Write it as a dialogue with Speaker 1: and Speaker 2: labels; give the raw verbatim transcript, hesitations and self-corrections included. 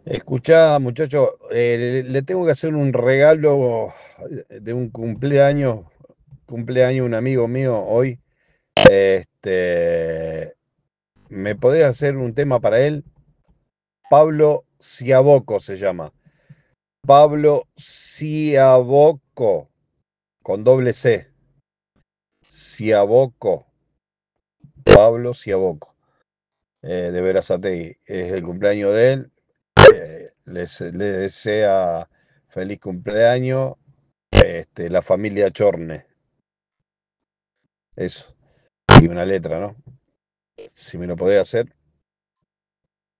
Speaker 1: Escuchá, muchacho, eh, le, le tengo que hacer un regalo de un cumpleaños, cumpleaños un amigo mío hoy. Este, ¿me podés hacer un tema para él? Pablo Ciaboco se llama. Pablo Ciaboco, con doble C. Ciaboco, Pablo Ciaboco, eh, de Berazategui. Es el cumpleaños de él. Eh, les- le desea feliz cumpleaños. Este, la familia Chorne, eso. Y una letra, ¿no? Si me lo podés hacer.